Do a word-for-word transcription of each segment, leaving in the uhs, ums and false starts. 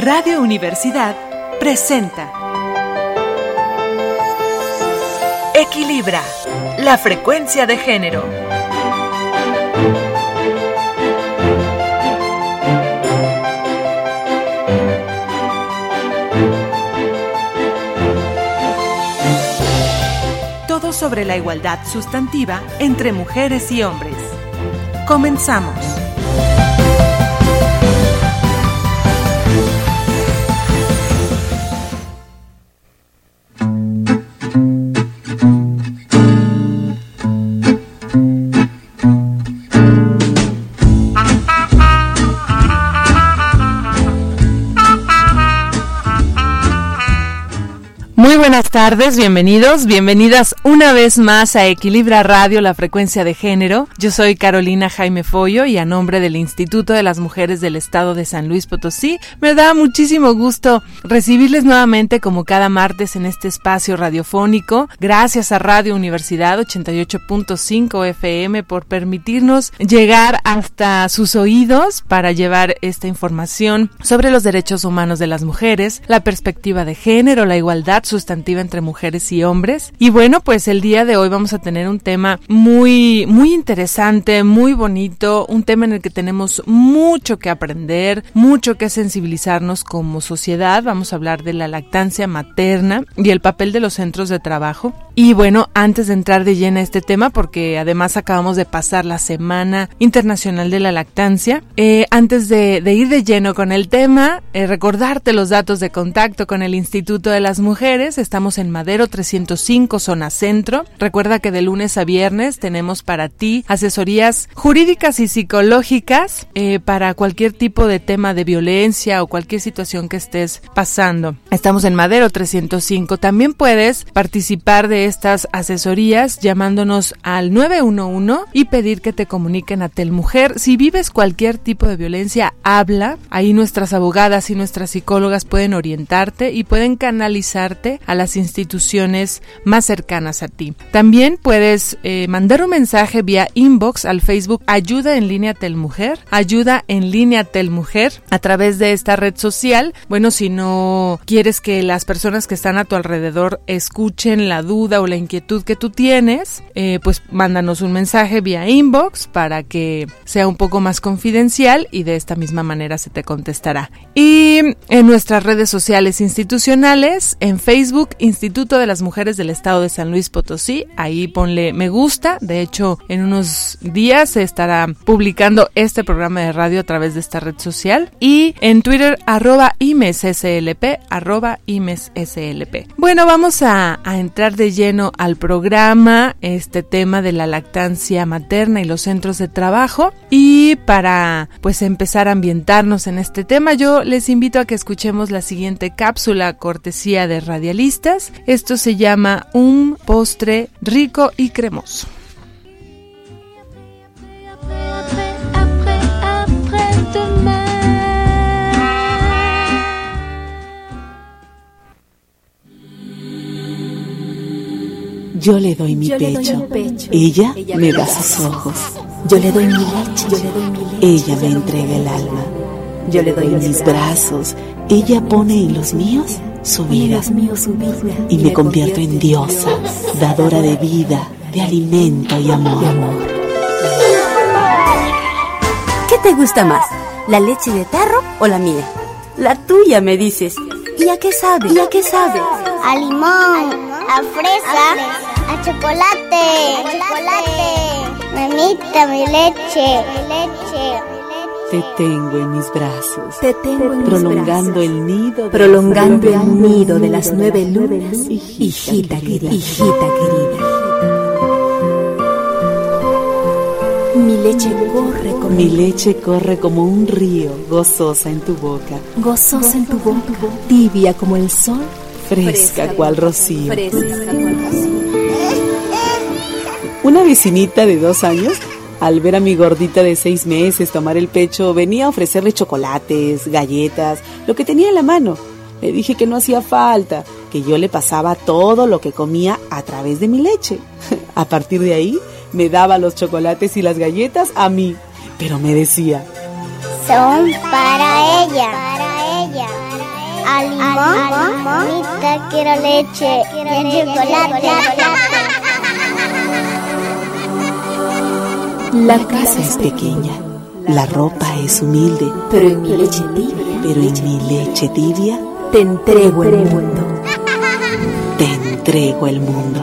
Radio Universidad presenta Equilibra, la frecuencia de género. Todo sobre la igualdad sustantiva entre mujeres y hombres. Comenzamos. Muy buenas tardes, bienvenidos, bienvenidas una vez más a Equilibra Radio, la frecuencia de género. Yo soy Carolina Jaime Follo y a nombre del Instituto de las Mujeres del Estado de San Luis Potosí, me da muchísimo gusto recibirles nuevamente como cada martes en este espacio radiofónico. Gracias a Radio Universidad ochenta y ocho punto cinco F M por permitirnos llegar hasta sus oídos para llevar esta información sobre los derechos humanos de las mujeres, la perspectiva de género, la igualdad sustantiva entre mujeres y hombres. Y bueno, pues el día de hoy vamos a tener un tema muy, muy interesante, muy bonito, un tema en el que tenemos mucho que aprender, mucho que sensibilizarnos como sociedad. Vamos a hablar de la lactancia materna y el papel de los centros de trabajo. Y bueno, antes de entrar de lleno a este tema, porque además acabamos de pasar la Semana Internacional de la Lactancia, eh, antes de, de ir de lleno con el tema, eh, recordarte los datos de contacto con el Instituto de las Mujeres. Estamos en Madero trescientos cinco, zona centro. Recuerda que de lunes a viernes tenemos para ti asesorías jurídicas y psicológicas eh, para cualquier tipo de tema de violencia o cualquier situación que estés pasando. Estamos en Madero trescientos cinco. También puedes participar de estas asesorías llamándonos al nueve uno uno y pedir que te comuniquen a Telmujer. Si vives cualquier tipo de violencia, habla. Ahí nuestras abogadas y nuestras psicólogas pueden orientarte y pueden canalizarte a las instituciones más cercanas a ti. También puedes eh, mandar un mensaje vía inbox al Facebook Ayuda en Línea Telmujer, Ayuda en Línea Telmujer, a través de esta red social. Bueno, si no quieres que las personas que están a tu alrededor escuchen la duda o la inquietud que tú tienes, eh, pues mándanos un mensaje vía inbox para que sea un poco más confidencial y de esta misma manera se te contestará. Y en nuestras redes sociales institucionales, en Facebook, Instituto de las Mujeres del Estado de San Luis Potosí, ahí ponle me gusta. De hecho, en unos días se estará publicando este programa de radio a través de esta red social. Y en Twitter, arroba IMESSLP, arroba IMESSLP. Bueno, vamos a, a entrar de lleno al programa, este tema de la lactancia materna y los centros de trabajo. Y para pues empezar a ambientarnos en este tema, yo les invito a que escuchemos la siguiente cápsula cortesía de Radialistas. Esto se llama Un postre rico y cremoso. Yo le doy mi, pecho. Doy mi pecho, ella, ella me da sus ojos. Yo le doy mi leche, yo le doy mi leche. Ella me entrega el alma. Yo le doy mis brazos, ella pone en los míos su vida. Y me convierto en diosa, dadora de vida, de alimento y amor. ¿Qué te gusta más? ¿La leche de tarro o la mía? La tuya, me dices. ¿Y a qué sabe? ¿Y a qué sabe? A limón, a fresa, a chocolate, a chocolate. Mamita, mi leche, mi leche. Te tengo en mis brazos, te tengo en prolongando mis brazos, el nido, de prolongando el nido de las nueve lunas, hijita querida, hijita querida. Mi leche corre como mi leche corre como un río, gozosa en tu boca, gozosa en tu boca, tibia como el sol, fresca, fresca cual rocío. Fresca cual rocío. Una vecinita de dos años, al ver a mi gordita de seis meses tomar el pecho, venía a ofrecerle chocolates, galletas, lo que tenía en la mano. Le dije que no hacía falta, que yo le pasaba todo lo que comía a través de mi leche. A partir de ahí, me daba los chocolates y las galletas a mí, pero me decía: son para ella, para ella, para a limón. Mamita, quiero leche, quiero chocolate. La casa es pequeña, la ropa es humilde, Pero en mi leche tibia, pero en mi leche tibia te entrego el mundo. te entrego el mundo.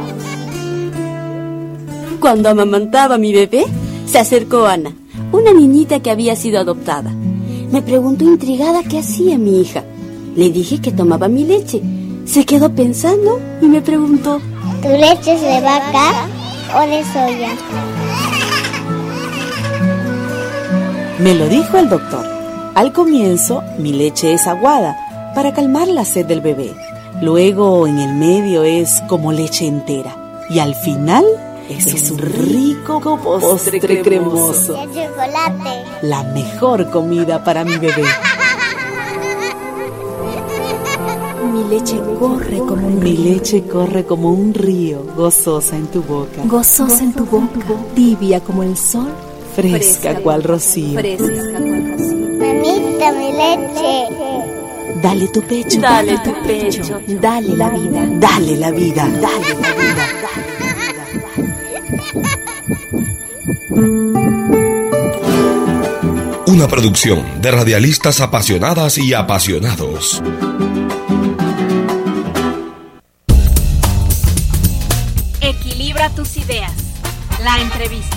Cuando amamantaba a mi bebé, se acercó Ana, una niñita que había sido adoptada. Me preguntó intrigada qué hacía mi hija. Le dije que tomaba mi leche. Se quedó pensando y me preguntó: ¿Tu leche es de vaca o de soya? Me lo dijo el doctor. Al comienzo, mi leche es aguada para calmar la sed del bebé. Luego, en el medio es como leche entera. Y al final es, es un rico postre, postre cremoso. De chocolate. La mejor comida para mi bebé. Mi leche corre como un Mi río, leche corre como un río, gozosa en tu boca, gozosa en tu boca, tibia como el sol, fresca cual rocío. fresca cual rocío. Mamita, mi leche. Dale tu pecho, Dale tu pecho, dale la vida. dale la vida, dale la vida. Una producción de radialistas apasionadas y apasionados. Equilibra tus ideas. La entrevista.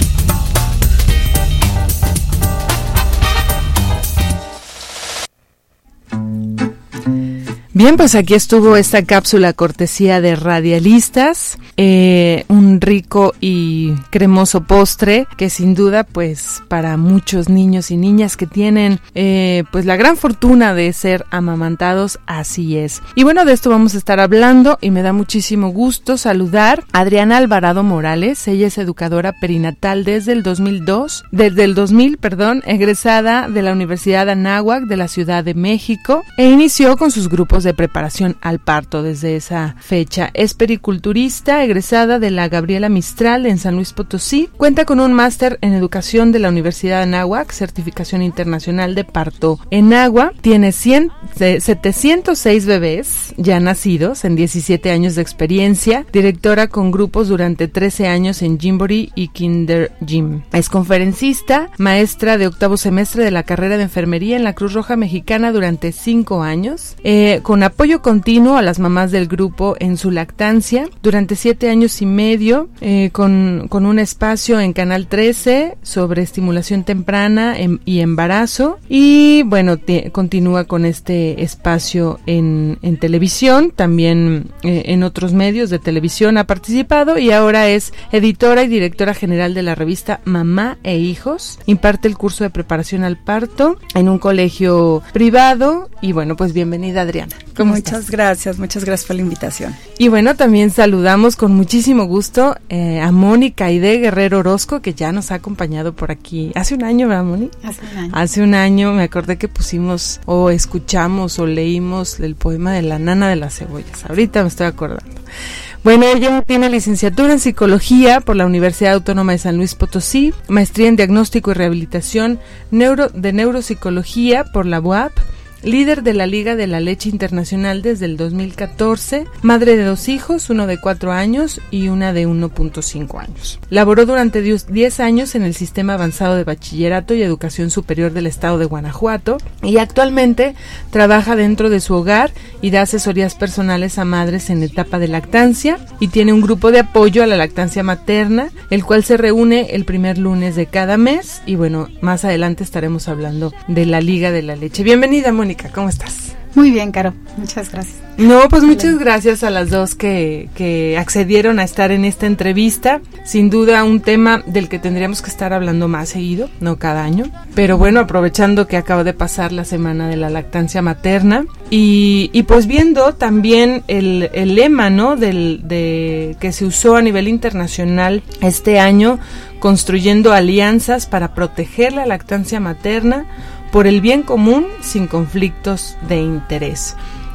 Bien, pues aquí estuvo esta cápsula cortesía de Radialistas, eh, un rico y cremoso postre que sin duda pues para muchos niños y niñas que tienen eh, pues la gran fortuna de ser amamantados, así es. Y bueno, de esto vamos a estar hablando y me da muchísimo gusto saludar a Adriana Alvarado Morales. Ella es educadora perinatal desde el dos mil dos, desde el dos mil, perdón, egresada de la Universidad Anáhuac de la Ciudad de México e inició con sus grupos de de preparación al parto desde esa fecha. Es periculturista, egresada de la Gabriela Mistral en San Luis Potosí. Cuenta con un máster en educación de la Universidad de Anáhuac, certificación internacional de parto en agua. Tiene cien, setecientos seis bebés ya nacidos en diecisiete años de experiencia. Directora con grupos durante trece años en Gymboree y Kinder Gym. Es conferencista, maestra de octavo semestre de la carrera de enfermería en la Cruz Roja Mexicana durante cinco años. Eh, con apoyo continuo a las mamás del grupo en su lactancia durante siete años y medio, eh, con, con un espacio en Canal trece sobre estimulación temprana en, y embarazo, y bueno, te, continúa con este espacio en, en televisión, también eh, en otros medios de televisión ha participado, y ahora es editora y directora general de la revista Mamá e Hijos. Imparte el curso de preparación al parto en un colegio privado, y bueno, pues bienvenida, Adriana. ¿Cómo Muchas estás? gracias, muchas gracias por la invitación. Y bueno, también saludamos con muchísimo gusto eh, a Mónica Aide Guerrero Orozco, que ya nos ha acompañado por aquí hace un año, ¿verdad, Moni? Hace un año. Hace un año me acordé que pusimos o escuchamos o leímos el poema de la nana de las cebollas. Ahorita me estoy acordando. Bueno, ella tiene licenciatura en Psicología por la Universidad Autónoma de San Luis Potosí, maestría en Diagnóstico y Rehabilitación neuro, de Neuropsicología por la U A P, líder de la Liga de la Leche Internacional desde el dos mil catorce, madre de dos hijos, uno de cuatro años y una de uno punto cinco años. Laboró durante diez años en el Sistema Avanzado de Bachillerato y Educación Superior del Estado de Guanajuato y actualmente trabaja dentro de su hogar y da asesorías personales a madres en etapa de lactancia, y tiene un grupo de apoyo a la lactancia materna, el cual se reúne el primer lunes de cada mes, y bueno, más adelante estaremos hablando de la Liga de la Leche. Bienvenida, Mónica. ¿Cómo estás? Muy bien, Caro, muchas gracias. No, pues muchas gracias a las dos que, que accedieron a estar en esta entrevista. Sin duda un tema del que tendríamos que estar hablando más seguido, no cada año. Pero bueno, aprovechando que acaba de pasar la semana de la lactancia materna y, y pues viendo también el, el lema, ¿no? Del, de, que se usó a nivel internacional este año, construyendo alianzas para proteger la lactancia materna por el bien común sin conflictos de interés.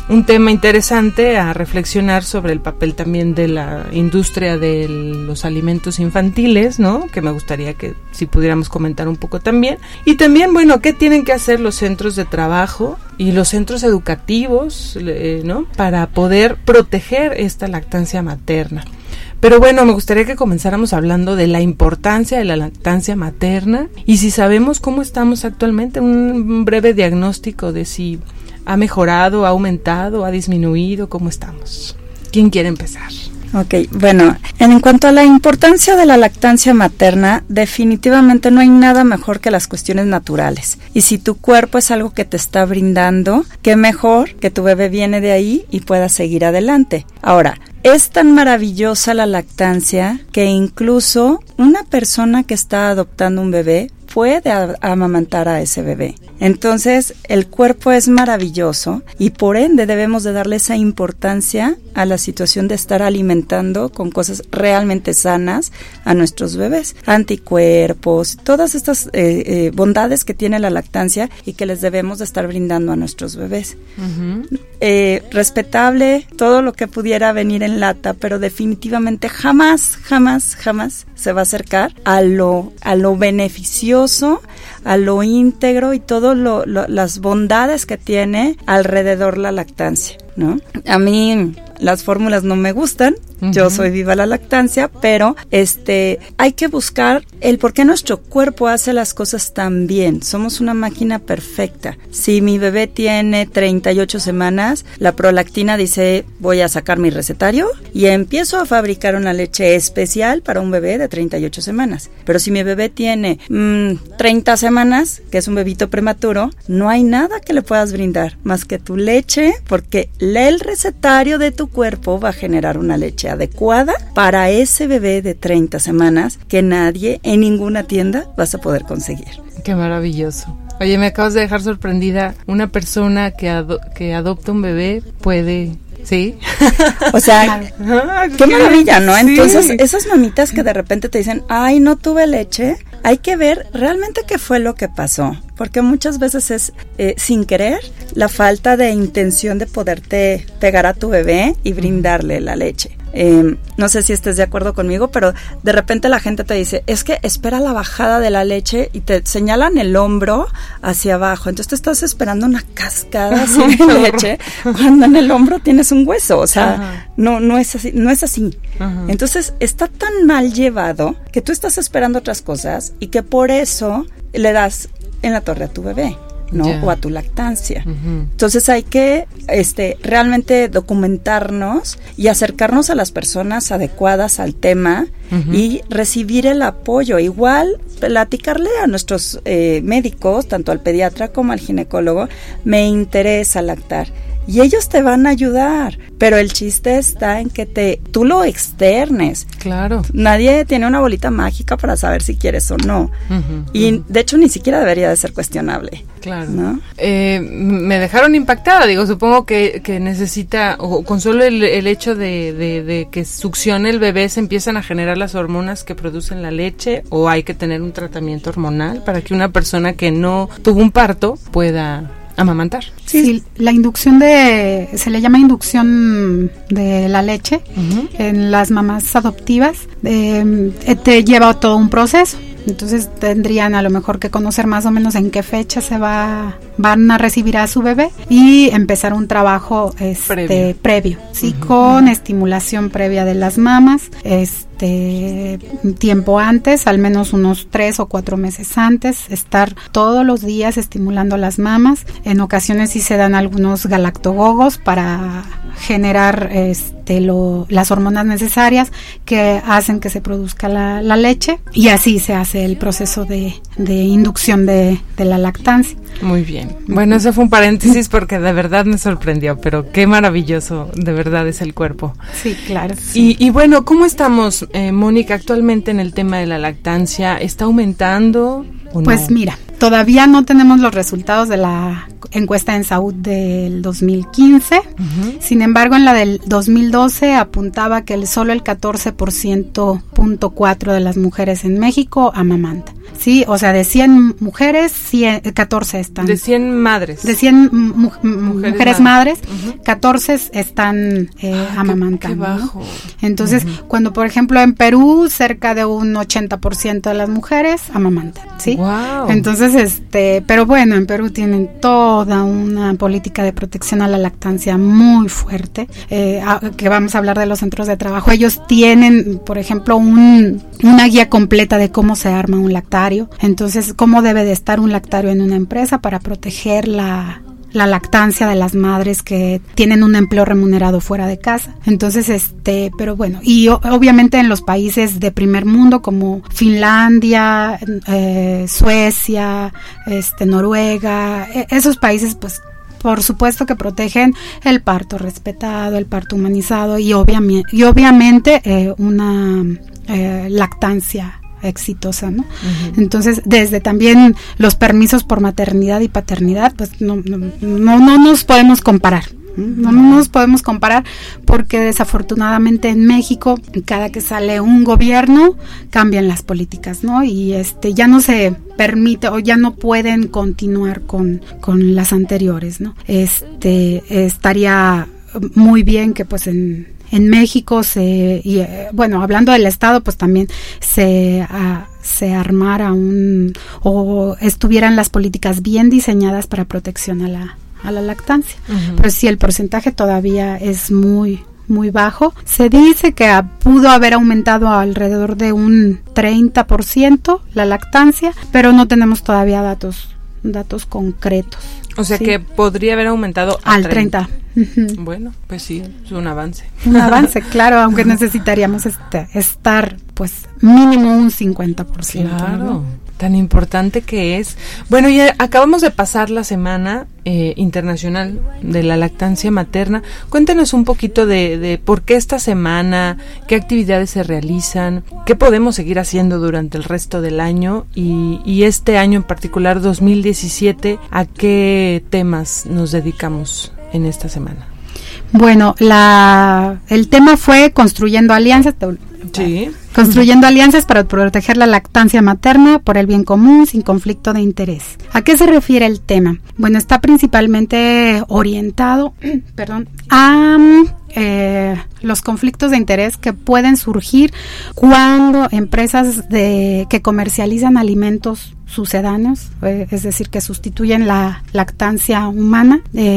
un tema interesante a reflexionar sobre el papel también de la industria de los alimentos infantiles, ¿no? Que me gustaría que si pudiéramos comentar un poco también. Y también, bueno, ¿qué tienen que hacer los centros de trabajo y los centros educativos, eh, ¿no? Para poder proteger esta lactancia materna? Pero bueno, me gustaría que comenzáramos hablando de la importancia de la lactancia materna y si sabemos cómo estamos actualmente, un breve diagnóstico de si ha mejorado, ha aumentado, ha disminuido, cómo estamos. ¿Quién quiere empezar? Ok, bueno, en cuanto a la importancia de la lactancia materna, definitivamente no hay nada mejor que las cuestiones naturales. Y si tu cuerpo es algo que te está brindando, qué mejor que tu bebé viene de ahí y pueda seguir adelante. Ahora, es tan maravillosa la lactancia que incluso una persona que está adoptando un bebé puede a- amamantar a ese bebé. Entonces, el cuerpo es maravilloso y por ende debemos de darle esa importancia a la situación de estar alimentando con cosas realmente sanas a nuestros bebés. Anticuerpos, todas estas eh, eh, bondades que tiene la lactancia y que les debemos de estar brindando a nuestros bebés. Uh-huh. Eh, respetable todo lo que pudiera venir en lata, pero definitivamente jamás, jamás, jamás se va a acercar a lo, a lo beneficioso, a lo íntegro y todas lo, lo, las bondades que tiene alrededor la lactancia, ¿no? A mí las fórmulas no me gustan, uh-huh. Yo soy viva la lactancia, pero este hay que buscar el por qué nuestro cuerpo hace las cosas tan bien. Somos una máquina perfecta. Si mi bebé tiene treinta y ocho semanas, la prolactina dice, voy a sacar mi recetario y empiezo a fabricar una leche especial para un bebé de treinta y ocho semanas. Pero si mi bebé tiene mmm, treinta semanas, que es un bebito prematuro, no hay nada que le puedas brindar más que tu leche, porque el recetario de tu cuerpo va a generar una leche adecuada para ese bebé de treinta semanas que nadie en ninguna tienda vas a poder conseguir. Qué maravilloso. Oye, me acabas de dejar sorprendida. Una persona que, ado- que adopta un bebé puede... ¿Sí? O sea, ah, qué maravilla, ¿no? Sí. Entonces, esas mamitas que de repente te dicen, ay, no tuve leche, hay que ver realmente qué fue lo que pasó. Porque muchas veces es eh, sin querer la falta de intención de poderte pegar a tu bebé y brindarle la leche. Eh, no sé si estés de acuerdo conmigo, pero de repente la gente te dice, es que espera la bajada de la leche y te señalan el hombro hacia abajo. Entonces tú estás esperando una cascada así de leche cuando en el hombro tienes un hueso. O sea, ajá. no no es así. No es así. Entonces está tan mal llevado que tú estás esperando otras cosas y que por eso le das en la torre a tu bebé, ¿no? Yeah. O a tu lactancia. Uh-huh. Entonces hay que este realmente documentarnos y acercarnos a las personas adecuadas al tema uh-huh. y recibir el apoyo. Igual platicarle a nuestros eh, médicos, tanto al pediatra como al ginecólogo, me interesa lactar. Y ellos te van a ayudar, pero el chiste está en que te tú lo externes. Claro. Nadie tiene una bolita mágica para saber si quieres o no. Uh-huh, y uh-huh. de hecho ni siquiera debería de ser cuestionable. Claro. ¿No? Eh, me dejaron impactada, digo, supongo que, que necesita, o con solo el, el hecho de, de, de que succione el bebé se empiezan a generar las hormonas que producen la leche, o hay que tener un tratamiento hormonal para que una persona que no tuvo un parto pueda amamantar. Sí, sí, la inducción de, se le llama inducción de la leche uh-huh. en las mamás adoptivas, eh, te lleva todo un proceso. Entonces tendrían a lo mejor que conocer más o menos en qué fecha se va van a recibir a su bebé y empezar un trabajo este previo, previo sí, uh-huh. con estimulación previa de las mamas, este tiempo antes, al menos unos tres o cuatro meses antes, estar todos los días estimulando las mamas. En ocasiones sí se dan algunos galactogogos para generar este lo, las hormonas necesarias que hacen que se produzca la, la leche, y así se hace el proceso de, de inducción de, de la lactancia. Muy bien. Bueno, ese fue un paréntesis porque de verdad me sorprendió, pero qué maravilloso de verdad es el cuerpo. Sí, claro. Sí. Y, y bueno, ¿cómo estamos, eh, Mónica, actualmente en el tema de la lactancia? ¿Está aumentando o no? Pues mira, todavía no tenemos los resultados de la encuesta en salud del dos mil quince. Uh-huh. Sin embargo, en la del dos mil doce apuntaba que el, solo el catorce por ciento punto cuatro de las mujeres en México amamanta. Sí, o sea, de cien mujeres, cien, catorce están. De cien madres. De cien mu- mujeres, mujeres madres, uh-huh. catorce están eh, ah, amamantando. Qué, qué bajo. ¿no? Entonces, uh-huh. cuando por ejemplo en Perú, cerca de un ochenta por ciento de las mujeres amamantan, ¿sí? Wow. Entonces, este, pero bueno, en Perú tienen toda una política de protección a la lactancia muy fuerte, eh, a, que vamos a hablar de los centros de trabajo. Ellos tienen, por ejemplo, un, una guía completa de cómo se arma un lactario. Entonces, cómo debe de estar un lactario en una empresa para proteger la la lactancia de las madres que tienen un empleo remunerado fuera de casa. Entonces, este, pero bueno, y o, obviamente en los países de primer mundo como Finlandia, eh, Suecia, este, Noruega, eh, esos países, pues, por supuesto que protegen el parto respetado, el parto humanizado y obviamente, y obviamente eh, una eh, lactancia exitosa, ¿no? Uh-huh. Entonces, desde también los permisos por maternidad y paternidad, pues no no no, no nos podemos comparar. No, no nos podemos comparar porque desafortunadamente en México cada que sale un gobierno cambian las políticas, ¿no? Y este ya no se permite o ya no pueden continuar con, con las anteriores, ¿no? Este estaría muy bien que pues en En México se, y, eh, bueno, hablando del Estado, pues también se, uh, se armara un, o estuvieran las políticas bien diseñadas para protección a la, a la lactancia. Uh-huh. Pero sí, el porcentaje todavía es muy, muy bajo. Se dice que uh, pudo haber aumentado a alrededor de un treinta por ciento la lactancia, pero no tenemos todavía datos, datos concretos. O sea, ¿sí? Que podría haber aumentado al treinta. Uh-huh. Bueno, pues sí, es un avance. Un avance, claro, aunque necesitaríamos este, estar, pues, mínimo un cincuenta por ciento. Claro, ¿no? Tan importante que es. Bueno, ya acabamos de pasar la Semana eh, Internacional de la Lactancia Materna. Cuéntanos un poquito de, de por qué esta semana, qué actividades se realizan, qué podemos seguir haciendo durante el resto del año y, y este año en particular, dos mil diecisiete, ¿a qué temas nos dedicamos en esta semana? Bueno, la el tema fue construyendo alianzas. Sí. Construyendo alianzas para proteger la lactancia materna por el bien común sin conflicto de interés. ¿A qué se refiere el tema? Bueno, está principalmente orientado, perdón, a eh, los conflictos de interés que pueden surgir cuando empresas de que comercializan alimentos sucedáneos, eh, es decir, que sustituyen la lactancia humana,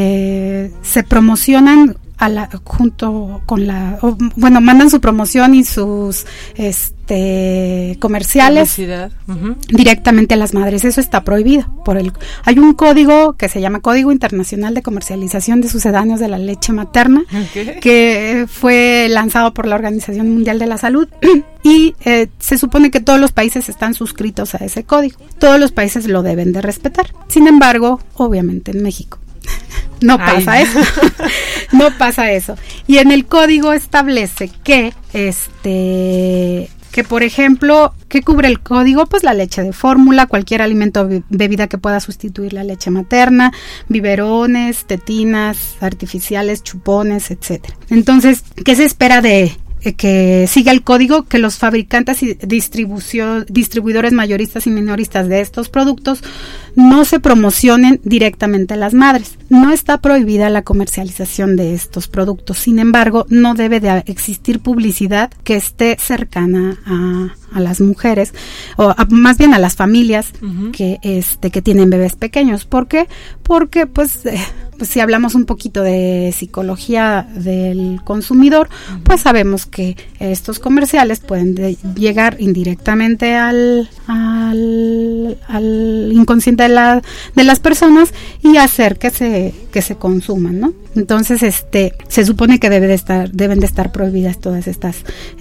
eh, se promocionan a la, junto con la, o, bueno, mandan su promoción y sus este comerciales uh-huh. directamente a las madres. Eso está prohibido por el hay un código que se llama Código Internacional de Comercialización de Sucedáneos de la Leche Materna, okay. que fue lanzado por la Organización Mundial de la Salud y eh, se supone que todos los países están suscritos a ese código. Todos los países lo deben de respetar. Sin embargo, obviamente en México no pasa Ay. eso. No pasa eso. Y en el código establece que este que por ejemplo, ¿qué cubre el código? Pues la leche de fórmula, cualquier alimento o bebida que pueda sustituir la leche materna, biberones, tetinas artificiales, chupones, etcétera. Entonces, ¿qué se espera de que siga el código? Que los fabricantes y distribución, distribuidores mayoristas y minoristas de estos productos no se promocionen directamente a las madres. No está prohibida la comercialización de estos productos, sin embargo, no debe de existir publicidad que esté cercana a, a las mujeres, o a, más bien a las familias uh-huh. que este que tienen bebés pequeños. ¿Por qué? Porque pues, eh, pues si hablamos un poquito de psicología del consumidor, uh-huh. pues sabemos que estos comerciales pueden de, llegar indirectamente al, al, al inconsciente de, la, de las personas y hacer que se, que se consuman, ¿no? Entonces, este, se supone que debe de estar, deben de estar prohibidas todas estas,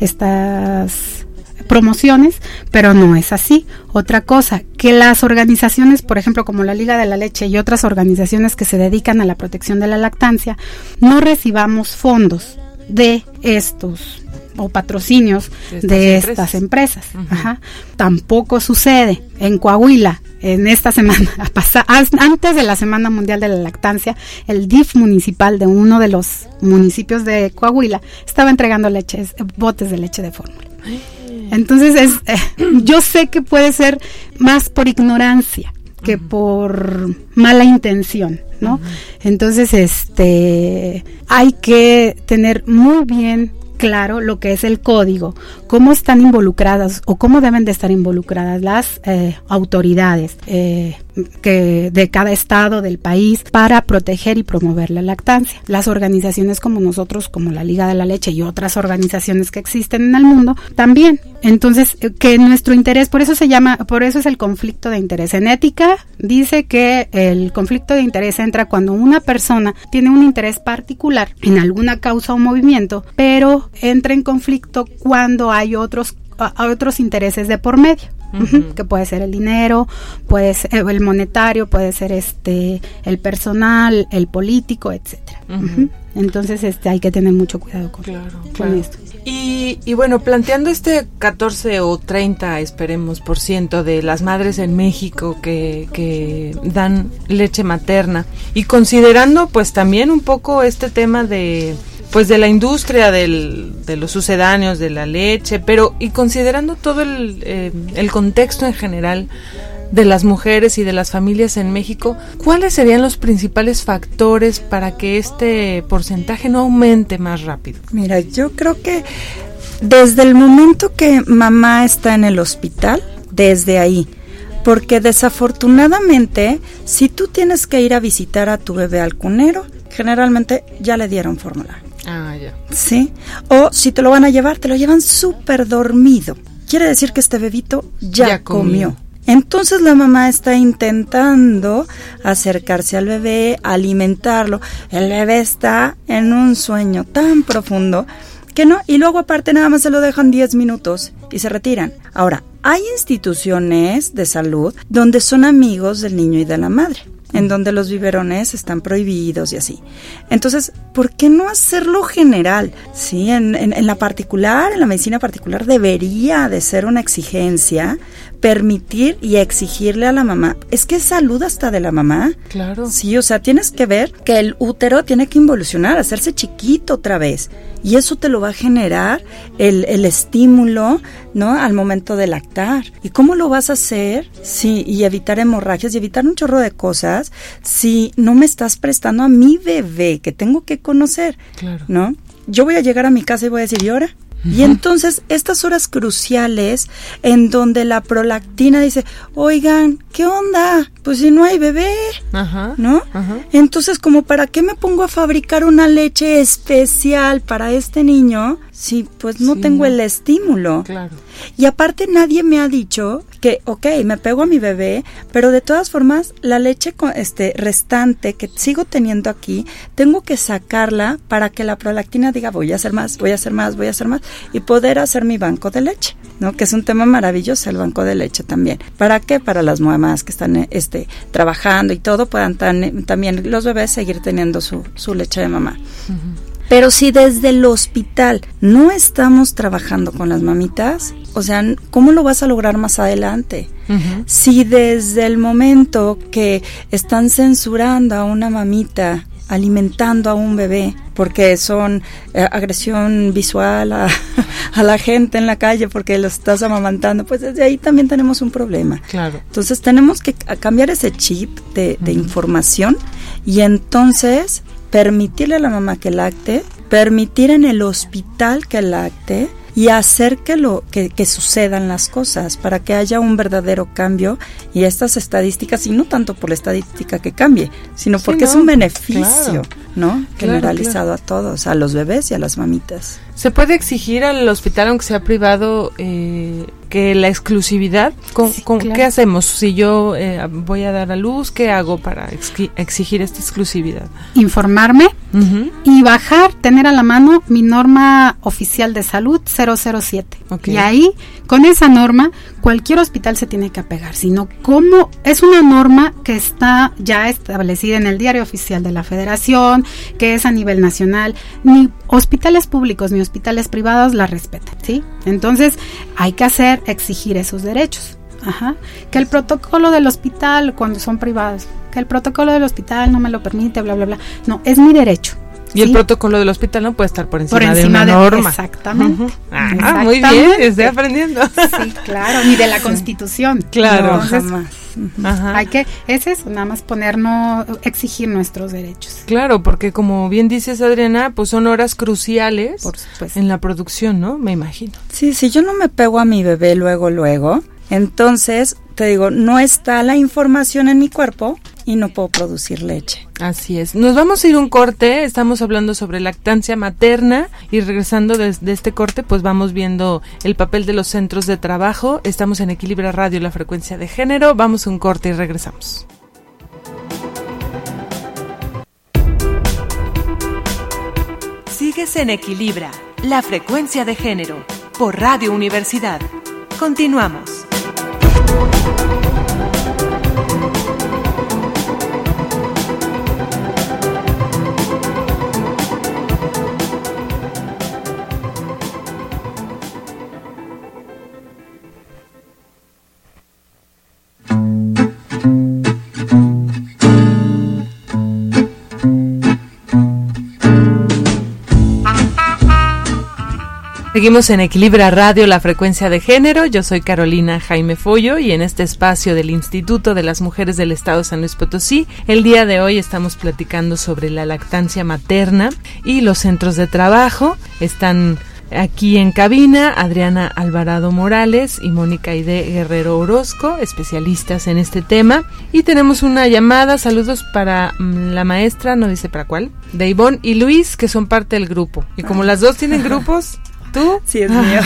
estas promociones, pero no es así. Otra cosa, que las organizaciones, por ejemplo, como la Liga de la Leche y otras organizaciones que se dedican a la protección de la lactancia, no recibamos fondos de estos o patrocinios de estas de empresas. Estas empresas. Uh-huh. Ajá. Tampoco sucede en Coahuila. En esta semana, antes de la Semana Mundial de la Lactancia, el D I F municipal de uno de los municipios de Coahuila estaba entregando leches, botes de leche de fórmula. Entonces, es, eh, yo sé que puede ser más por ignorancia que por mala intención, ¿no? Uh-huh. Entonces, este, hay que tener muy bien claro lo que es el código, cómo están involucradas o cómo deben de estar involucradas las eh, autoridades eh, que de cada estado del país para proteger y promover la lactancia. Las organizaciones como nosotros, como la Liga de la Leche y otras organizaciones que existen en el mundo, también. Entonces, que nuestro interés, por eso se llama, por eso es el conflicto de interés. En ética dice que el conflicto de interés entra cuando una persona tiene un interés particular en alguna causa o movimiento, pero entra en conflicto cuando hay otros, a, otros intereses de por medio. Uh-huh. Que puede ser el dinero, puede ser el monetario, puede ser este el personal, el político, etcétera. Uh-huh. Uh-huh. Entonces este hay que tener mucho cuidado con, claro, con claro. esto. Y, y bueno, planteando este catorce o treinta, esperemos, por ciento de las madres en México que, que dan leche materna, y considerando pues también un poco este tema de pues de la industria del, de los sucedáneos de la leche, pero y considerando todo el, eh, el contexto en general de las mujeres y de las familias en México, ¿cuáles serían los principales factores para que este porcentaje no aumente más rápido? Mira, yo creo que desde el momento que mamá está en el hospital, desde ahí, porque desafortunadamente, si tú tienes que ir a visitar a tu bebé al cunero, generalmente ya le dieron fórmula. Ah, ya. Sí, o si te lo van a llevar, te lo llevan súper dormido. Quiere decir que este bebito ya, ya comió. comió. Entonces la mamá está intentando acercarse al bebé, alimentarlo. El bebé está en un sueño tan profundo que no, y luego aparte nada más se lo dejan diez minutos y se retiran. Ahora, hay instituciones de salud donde son amigos del niño y de la madre, en donde los biberones están prohibidos y así. Entonces, ¿por qué no hacerlo general? Sí, en, en, en la particular, en la medicina particular, debería de ser una exigencia permitir y exigirle a la mamá. Es que es salud hasta de la mamá. Claro. Sí, o sea, tienes que ver que el útero tiene que involucionar, hacerse chiquito otra vez. Y eso te lo va a generar el, el estímulo, ¿no? Al momento de lactar. ¿Y cómo lo vas a hacer? Sí, y evitar hemorragias y evitar un chorro de cosas si no me estás prestando a mi bebé que tengo que conocer. Claro. ¿No? Yo voy a llegar a mi casa y voy a decir, ¿y ahora? Y entonces estas horas cruciales en donde la prolactina dice, oigan, ¿qué onda? Pues si no hay bebé, ajá, ¿no? Ajá. Entonces, como para qué me pongo a fabricar una leche especial para este niño si pues no sí, tengo no. el estímulo. Claro. Y aparte nadie me ha dicho que, ok, me pego a mi bebé, pero de todas formas la leche este restante que sigo teniendo aquí, tengo que sacarla para que la prolactina diga, voy a hacer más, voy a hacer más, voy a hacer más, y poder hacer mi banco de leche, ¿no? Que es un tema maravilloso, el banco de leche también. ¿Para qué? Para las mamás que están este trabajando y todo, puedan tan, también los bebés seguir teniendo su, su leche de mamá. Uh-huh. Pero si desde el hospital no estamos trabajando con las mamitas, o sea, ¿cómo lo vas a lograr más adelante? Uh-huh. Si desde el momento que están censurando a una mamita, alimentando a un bebé, porque son eh, agresión visual a, a la gente en la calle porque los estás amamantando, pues desde ahí también tenemos un problema. Claro. Entonces tenemos que cambiar ese chip de, de uh-huh. información y entonces permitirle a la mamá que lacte, permitir en el hospital que lacte y hacer que lo que, que sucedan las cosas para que haya un verdadero cambio y estas estadísticas, y no tanto por la estadística que cambie, sino sí, porque no, es un beneficio, claro, ¿no? Generalizado claro, a claro. todos, a los bebés y a las mamitas. ¿Se puede exigir al hospital, aunque sea privado, eh, que la exclusividad? ¿Con, sí, con, claro. ¿Qué hacemos? Si yo eh, voy a dar a luz, ¿qué hago para exi- exigir esta exclusividad? Informarme Uh-huh. y bajar, tener a la mano mi norma oficial de salud cero cero siete. Okay. Y ahí, con esa norma, cualquier hospital se tiene que apegar, sino como es una norma que está ya establecida en el diario oficial de la Federación, que es a nivel nacional, ni hospitales públicos ni hospitales privados la respetan, ¿sí? Entonces, hay que hacer, exigir esos derechos. Ajá. Que el protocolo del hospital, cuando son privados, que el protocolo del hospital no me lo permite, bla, bla, bla. No, es mi derecho. Y sí. El protocolo del hospital no puede estar por encima, por encima de una de, norma. Exactamente. Uh-huh. Ah, exactamente. Muy bien, estoy aprendiendo. Sí, claro, ni de la Constitución. Claro. Entonces, jamás. Ajá. Hay que, es eso, nada más ponernos, exigir nuestros derechos. Claro, porque como bien dices, Adriana, pues son horas cruciales por supuesto. En la producción, ¿no? Me imagino. Sí, si yo no me pego a mi bebé luego, luego, entonces, te digo, no está la información en mi cuerpo y no puedo producir leche. Así es. Nos vamos a ir un corte, estamos hablando sobre lactancia materna y regresando de, de este corte, pues vamos viendo el papel de los centros de trabajo. Estamos en Equilibra Radio, la frecuencia de género. Vamos a un corte y regresamos. Sigues en Equilibra, la frecuencia de género, por Radio Universidad. Continuamos. Seguimos en Equilibra Radio, la frecuencia de género. Yo soy Carolina Jaime Follo y en este espacio del Instituto de las Mujeres del Estado de San Luis Potosí, el día de hoy estamos platicando sobre la lactancia materna y los centros de trabajo. Están aquí en cabina Adriana Alvarado Morales y Mónica Aide Guerrero Orozco, especialistas en este tema. Y tenemos una llamada, saludos para mm, la maestra, no dice para cuál, de Ivonne y Luis, que son parte del grupo. Y como las dos tienen grupos... ¿Tú? Sí, es mío.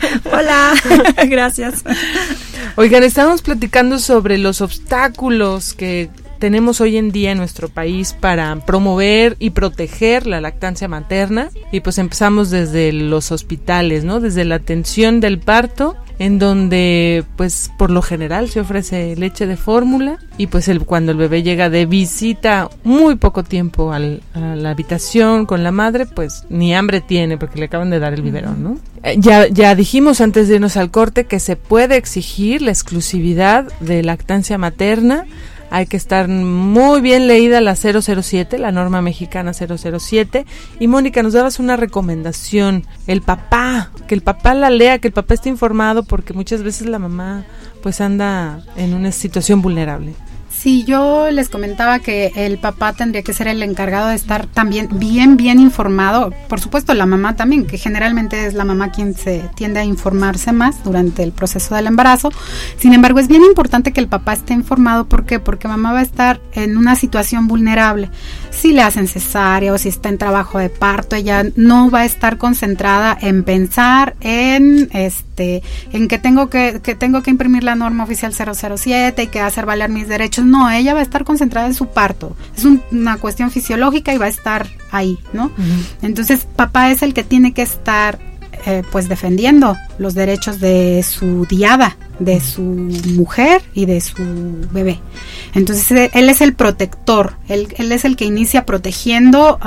Hola, gracias. Oigan, estamos platicando sobre los obstáculos que tenemos hoy en día en nuestro país para promover y proteger la lactancia materna. Y pues empezamos desde los hospitales, ¿no? Desde la atención del parto, en donde pues por lo general se ofrece leche de fórmula y pues el, cuando el bebé llega de visita muy poco tiempo al, a la habitación con la madre, pues ni hambre tiene porque le acaban de dar el biberón, ¿no? Eh, ya, ya dijimos antes de irnos al corte que se puede exigir la exclusividad de lactancia materna. Hay que estar muy bien leída la cero cero siete, la norma mexicana cero cero siete. Y Mónica, nos dabas una recomendación, el papá, que el papá la lea, que el papá esté informado, porque muchas veces la mamá pues anda en una situación vulnerable. Sí, yo les comentaba que el papá tendría que ser el encargado de estar también bien, bien informado. Por supuesto, la mamá también, que generalmente es la mamá quien se tiende a informarse más durante el proceso del embarazo. Sin embargo, es bien importante que el papá esté informado. ¿Por qué? Porque mamá va a estar en una situación vulnerable. Si le hacen cesárea o si está en trabajo de parto, ella no va a estar concentrada en pensar en este, en que tengo que, que tengo que imprimir la norma oficial cero cero siete y que hacer valer mis derechos. No, ella va a estar concentrada en su parto. Es un, una cuestión fisiológica y va a estar ahí, ¿no? Uh-huh. Entonces, papá es el que tiene que estar eh, pues defendiendo los derechos de su diada, de su mujer y de su bebé. Entonces él es el protector, él, él es el que inicia protegiendo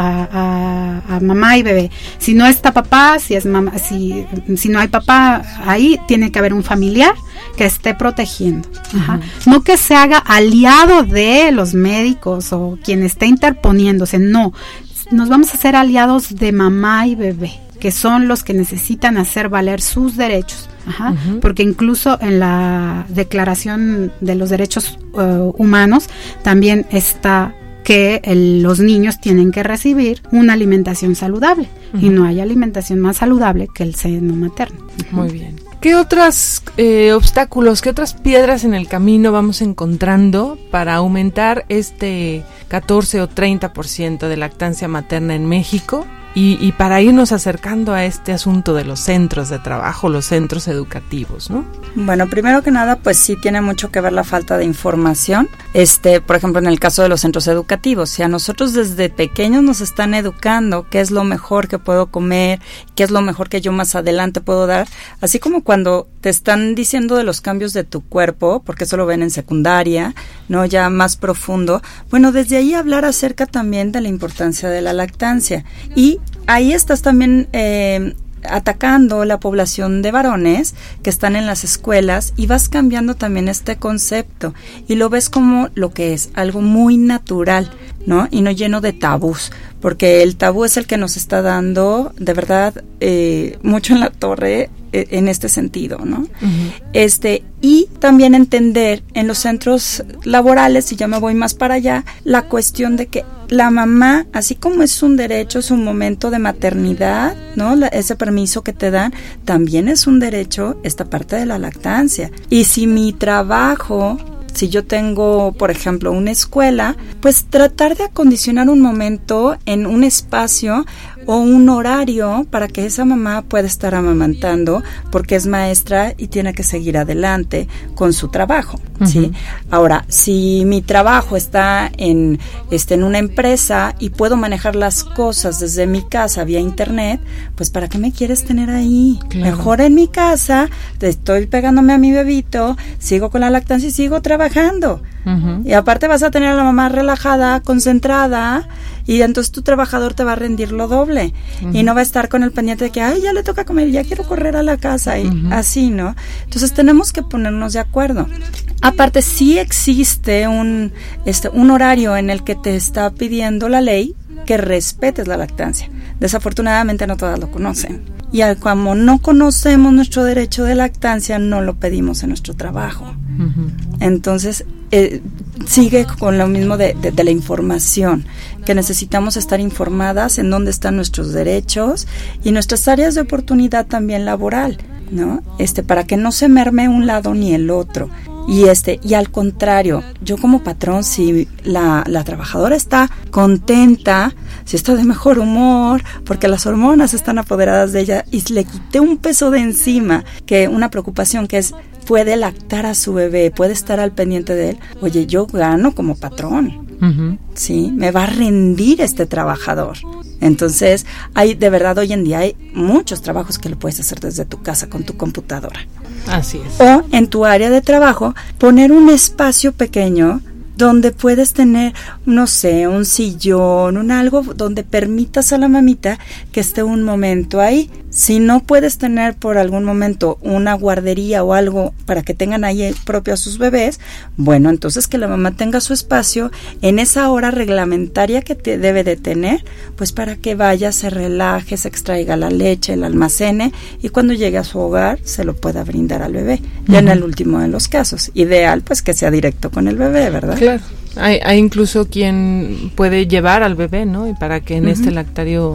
a, a, a mamá y bebé. Si no está papá, si es mamá, si, si no hay papá ahí, tiene que haber un familiar que esté protegiendo. Ajá. Uh-huh. No que se haga aliado de los médicos o quien esté interponiéndose, no. Nos vamos a hacer aliados de mamá y bebé, que son los que necesitan hacer valer sus derechos. Ajá, uh-huh. Porque incluso en la Declaración de los Derechos uh, Humanos también está que el, los niños tienen que recibir una alimentación saludable, uh-huh. Y no hay alimentación más saludable que el seno materno. Uh-huh. Muy bien. ¿Qué otros eh, obstáculos, qué otras piedras en el camino vamos encontrando para aumentar este catorce o treinta por ciento de lactancia materna en México? Y, y para irnos acercando a este asunto de los centros de trabajo, los centros educativos, ¿no? Bueno, primero que nada, pues sí tiene mucho que ver la falta de información. Este, por ejemplo, en el caso de los centros educativos, si a nosotros desde pequeños nos están educando qué es lo mejor que puedo comer, qué es lo mejor que yo más adelante puedo dar, así como cuando te están diciendo de los cambios de tu cuerpo, porque eso lo ven en secundaria, ¿no? Ya más profundo. Bueno, desde ahí hablar acerca también de la importancia de la lactancia. Y ahí estás también eh, atacando la población de varones que están en las escuelas y vas cambiando también este concepto y lo ves como lo que es, algo muy natural, ¿no? Y no lleno de tabús, porque el tabú es el que nos está dando, de verdad, eh, mucho en la torre eh, en este sentido, ¿no? Uh-huh. Este, y también entender en los centros laborales, y ya me voy más para allá, la cuestión de que la mamá, así como es un derecho, es un momento de maternidad, ¿no? La, ese permiso que te dan, también es un derecho esta parte de la lactancia. Y si mi trabajo, si yo tengo, por ejemplo, una escuela, pues tratar de acondicionar un momento en un espacio o un horario para que esa mamá pueda estar amamantando, porque es maestra y tiene que seguir adelante con su trabajo, uh-huh. ¿sí? Ahora, si mi trabajo está en, este, en una empresa y puedo manejar las cosas desde mi casa vía internet, pues ¿para qué me quieres tener ahí? Claro. Mejor en mi casa, te estoy pegándome a mi bebito, sigo con la lactancia y sigo trabajando. Uh-huh. Y aparte vas a tener a la mamá relajada, concentrada, y entonces tu trabajador te va a rendir lo doble. Uh-huh. Y no va a estar con el pendiente de que, ay, ya le toca comer, ya quiero correr a la casa, y uh-huh. así, ¿no? Entonces tenemos que ponernos de acuerdo. Aparte, sí existe un, este, un horario en el que te está pidiendo la ley que respetes la lactancia. Desafortunadamente no todas lo conocen. Y al, como no conocemos nuestro derecho de lactancia, no lo pedimos en nuestro trabajo. Uh-huh. Entonces, eh, sigue con lo mismo de, de, de la información, que necesitamos estar informadas en dónde están nuestros derechos y nuestras áreas de oportunidad también laboral, ¿no? Este, para que no se merme un lado ni el otro. Y este, y al contrario, yo como patrón, si la, la trabajadora está contenta, si está de mejor humor, porque las hormonas están apoderadas de ella y le quité un peso de encima, que una preocupación que es, puede lactar a su bebé, puede estar al pendiente de él, oye, yo gano como patrón, uh-huh. ¿sí? Me va a rendir este trabajador. Entonces, hay, de verdad, hoy en día hay muchos trabajos que lo puedes hacer desde tu casa con tu computadora. Así es. O en tu área de trabajo, poner un espacio pequeño donde puedes tener, no sé, un sillón, un algo donde permitas a la mamita que esté un momento ahí. Si no puedes tener por algún momento una guardería o algo para que tengan ahí propio a sus bebés, bueno, entonces que la mamá tenga su espacio en esa hora reglamentaria que te debe de tener, pues para que vaya, se relaje, se extraiga la leche, el almacene y cuando llegue a su hogar se lo pueda brindar al bebé. Ya uh-huh. en el último de los casos, ideal pues que sea directo con el bebé, ¿verdad? Claro. Hay, hay incluso quien puede llevar al bebé, ¿no? Y para que en uh-huh. este lactario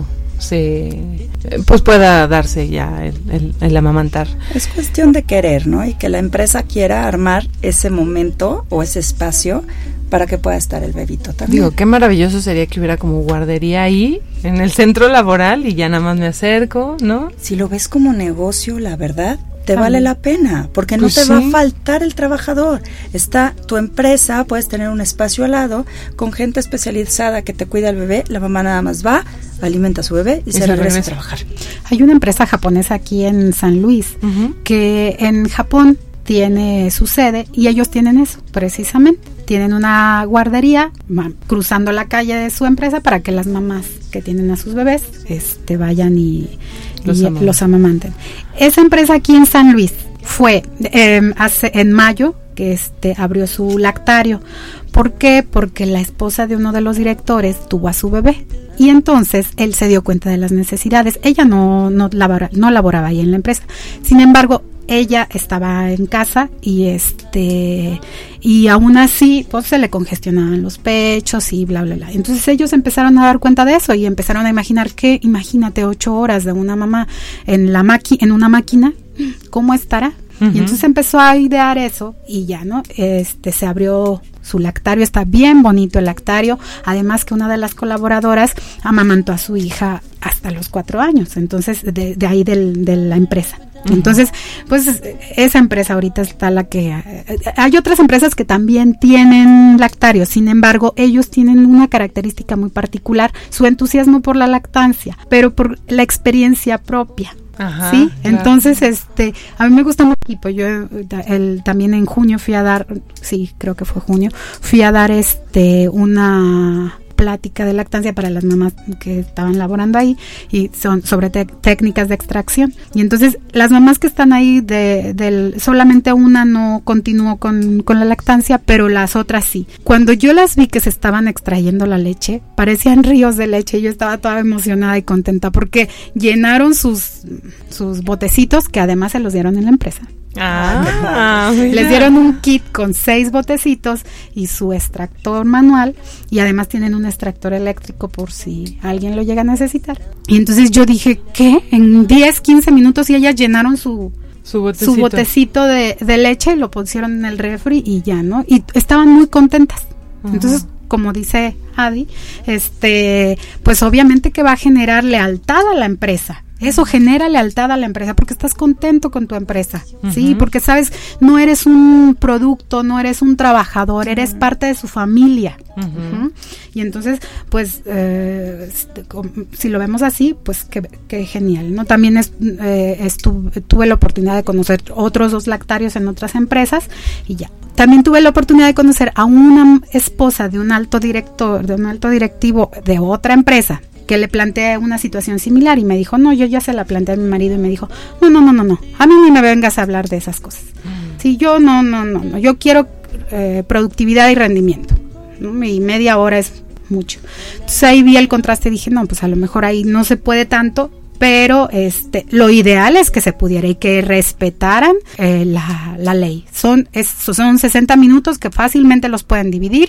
se pues pueda darse ya el, el, el amamantar. Es cuestión de querer, ¿no? Y que la empresa quiera armar ese momento o ese espacio para que pueda estar el bebito también. Digo, qué maravilloso sería que hubiera como guardería ahí, en el centro laboral, y ya nada más me acerco, ¿no? Si lo ves como negocio, la verdad, te También. vale la pena, porque no pues te sí. va a faltar el trabajador. Está tu empresa, puedes tener un espacio al lado con gente especializada que te cuida al bebé, la mamá nada más va, alimenta a su bebé y, y se, se regresa a trabajar. Hay una empresa japonesa aquí en San Luis, uh-huh. que en Japón tiene su sede y ellos tienen eso, precisamente. Tienen una guardería cruzando la calle de su empresa para que las mamás que tienen a sus bebés este, vayan y, los, y los amamanten. Esa empresa aquí en San Luis fue eh, hace, en mayo que este, abrió su lactario. ¿Por qué? Porque la esposa de uno de los directores tuvo a su bebé. Y entonces él se dio cuenta de las necesidades. Ella no, no, labora, no laboraba ahí en la empresa. Sin embargo, ella estaba en casa y este y aún así pues se le congestionaban los pechos y bla bla bla. Entonces ellos empezaron a dar cuenta de eso y empezaron a imaginar que, imagínate ocho horas de una mamá en la maqui- en una máquina, ¿cómo estará? Uh-huh. Y entonces empezó a idear eso y ya, ¿no? Este se abrió su lactario, está bien bonito el lactario, además que una de las colaboradoras amamantó a su hija hasta los cuatro años, entonces de, de ahí del, de la empresa. Uh-huh. Entonces, pues esa empresa ahorita está la que... Eh, hay otras empresas que también tienen lactario, sin embargo, ellos tienen una característica muy particular, su entusiasmo por la lactancia, pero por la experiencia propia. Ajá, sí, claro. Entonces este a mí me gusta mucho equipo. Yo el, también en junio fui a dar, sí, creo que fue junio, fui a dar este una plática de lactancia para las mamás que estaban laborando ahí, y son sobre te- técnicas de extracción. Y entonces las mamás que están ahí, de, del, solamente una no continuó con, con la lactancia, pero las otras sí. Cuando yo las vi que se estaban extrayendo la leche, parecían ríos de leche, y yo estaba toda emocionada y contenta porque llenaron sus, sus botecitos, que además se los dieron en la empresa. Ah, les dieron un kit con seis botecitos y su extractor manual, y además tienen un extractor eléctrico por si alguien lo llega a necesitar. Y entonces yo dije, ¿qué? En diez, quince minutos y ellas llenaron su su botecito, su botecito de, de leche, lo pusieron en el refri y ya, ¿no? Y estaban muy contentas. Uh-huh. Entonces, como dice Adi, este, pues obviamente que va a generar lealtad a la empresa. Eso genera lealtad a la empresa porque estás contento con tu empresa, uh-huh. ¿sí? Porque sabes, no eres un producto, no eres un trabajador, eres parte de su familia. Uh-huh. Uh-huh. Y entonces, pues, eh, si lo vemos así, pues qué, qué genial, ¿no? También es, eh, estuve, tuve la oportunidad de conocer otros dos lactarios en otras empresas y ya. También tuve la oportunidad de conocer a una esposa de un alto director, de un alto directivo de otra empresa, que le planteé una situación similar y me dijo, no, yo ya se la planteé a mi marido, y me dijo, no, no, no, no, no, a mí ni me vengas a hablar de esas cosas. Mm. Sí, yo no, no, no, no, yo quiero eh, productividad y rendimiento, ¿no? Y media hora es mucho. Entonces ahí vi el contraste y dije, no, pues a lo mejor ahí no se puede tanto, pero este, lo ideal es que se pudiera y que respetaran eh, la, la ley. Son, es, son sesenta minutos que fácilmente los pueden dividir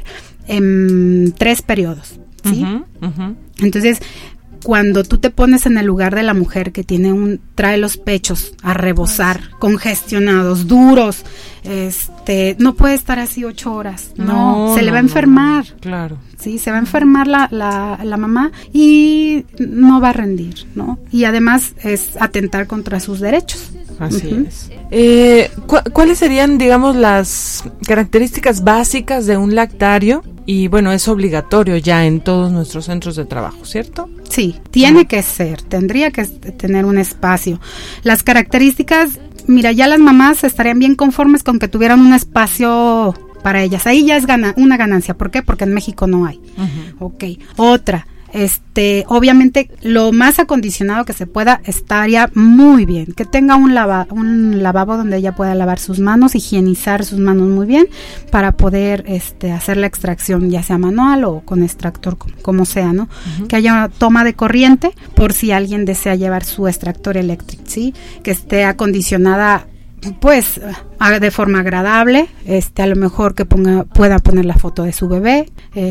en tres periodos. ¿Sí? Uh-huh, uh-huh. Entonces, cuando tú te pones en el lugar de la mujer que tiene un, trae los pechos a rebosar, congestionados, duros, este, no puede estar así ocho horas, no, no se no, le va a enfermar, no, claro, sí, se va a enfermar la, la, la mamá y no va a rendir, ¿no? Y además es atentar contra sus derechos. Así uh-huh. es. Eh, ¿cu- ¿Cuáles serían, digamos, las características básicas de un lactario? Y bueno, es obligatorio ya en todos nuestros centros de trabajo, ¿cierto? Sí, tiene uh-huh. que ser, tendría que tener un espacio. Las características, mira, ya las mamás estarían bien conformes con que tuvieran un espacio para ellas. Ahí ya es gana- una ganancia. ¿Por qué? Porque en México no hay. Uh-huh. Ok, otra. Este, obviamente lo más acondicionado que se pueda estaría muy bien, que tenga un lava, un lavabo donde ella pueda lavar sus manos, higienizar sus manos muy bien para poder este hacer la extracción, ya sea manual o con extractor, como, como sea, ¿no? Uh-huh. Que haya toma de corriente por si alguien desea llevar su extractor eléctrico, ¿sí? Que esté acondicionada pues de forma agradable, este a lo mejor que ponga pueda poner la foto de su bebé,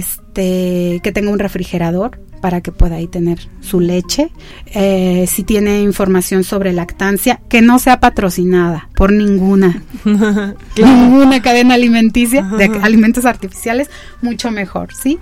este que tenga un refrigerador para que pueda ahí tener su leche, eh, si tiene información sobre lactancia, que no sea patrocinada por ninguna claro. ninguna cadena alimenticia de alimentos artificiales, mucho mejor, ¿sí?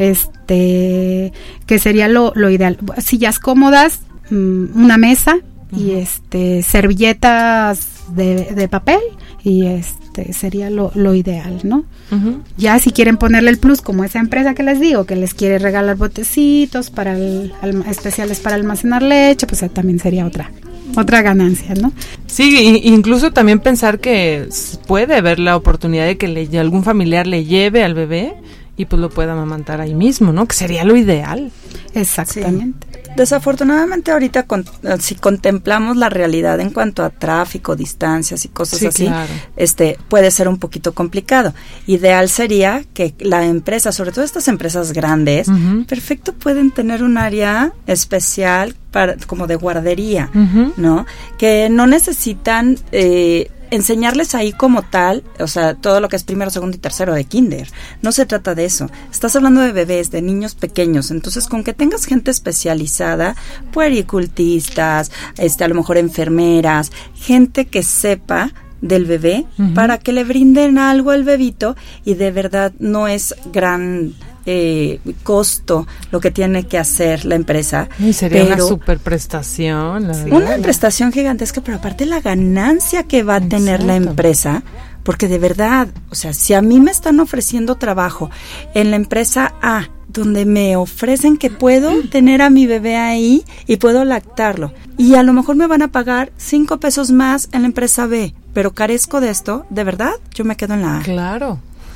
Este que sería lo, lo ideal, sillas cómodas, una mesa uh-huh. y este servilletas de, de papel y este sería lo, lo ideal, ¿no? Uh-huh. Ya si quieren ponerle el plus, como esa empresa que les digo, que les quiere regalar botecitos para el, alm- especiales para almacenar leche, pues también sería otra otra ganancia, ¿no? Sí, incluso también pensar que puede haber la oportunidad de que le, algún familiar le lleve al bebé y pues lo pueda amamantar ahí mismo, ¿no? Que sería lo ideal. Exactamente. Sí. Desafortunadamente ahorita con, si contemplamos la realidad en cuanto a tráfico, distancias y cosas sí, así, claro. este puede ser un poquito complicado. Ideal sería que la empresa, sobre todo estas empresas grandes, uh-huh. perfecto pueden tener un área especial para como de guardería, uh-huh. ¿no? Que no necesitan eh, enseñarles ahí como tal, o sea, todo lo que es primero, segundo y tercero de kinder. No se trata de eso. Estás hablando de bebés, de niños pequeños. Entonces, con que tengas gente especializada, puericultistas, este, a lo mejor enfermeras, gente que sepa del bebé, uh-huh. para que le brinden algo al bebito y de verdad no es gran eh, costo lo que tiene que hacer la empresa. Y sería pero, una super prestación. La sí, una prestación gigantesca, pero aparte la ganancia que va a Exacto. tener la empresa, porque de verdad, o sea, si a mí me están ofreciendo trabajo en la empresa A, donde me ofrecen que puedo tener a mi bebé ahí y puedo lactarlo, y a lo mejor me van a pagar cinco pesos más en la empresa B, pero carezco de esto, ¿de verdad? Yo me quedo en la A. Claro.